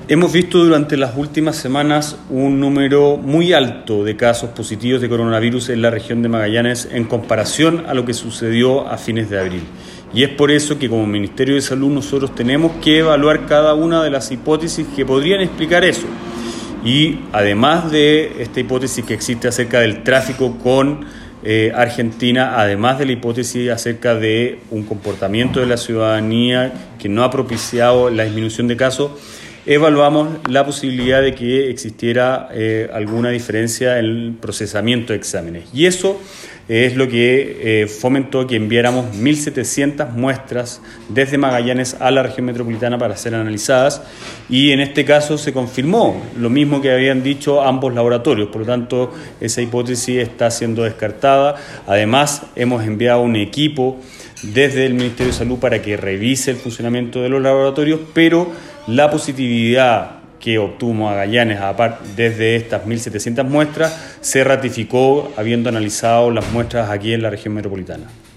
Hemos visto durante las últimas semanas un número muy alto de casos positivos de coronavirus en la región de Magallanes en comparación a lo que sucedió a fines de abril. Y es por eso que como Ministerio de Salud nosotros tenemos que evaluar cada una de las hipótesis que podrían explicar eso. Y además de esta hipótesis que existe acerca del tráfico con Argentina, además de la hipótesis acerca de un comportamiento de la ciudadanía que no ha propiciado la disminución de casos, evaluamos la posibilidad de que existiera alguna diferencia en el procesamiento de exámenes. Y eso es lo que fomentó que enviáramos 1.700 muestras desde Magallanes a la región metropolitana para ser analizadas, y en este caso se confirmó lo mismo que habían dicho ambos laboratorios. Por lo tanto, esa hipótesis está siendo descartada. Además, hemos enviado un equipo desde el Ministerio de Salud para que revise el funcionamiento de los laboratorios, pero la positividad que obtuvo Magallanes desde estas 1.700 muestras se ratificó habiendo analizado las muestras aquí en la región metropolitana.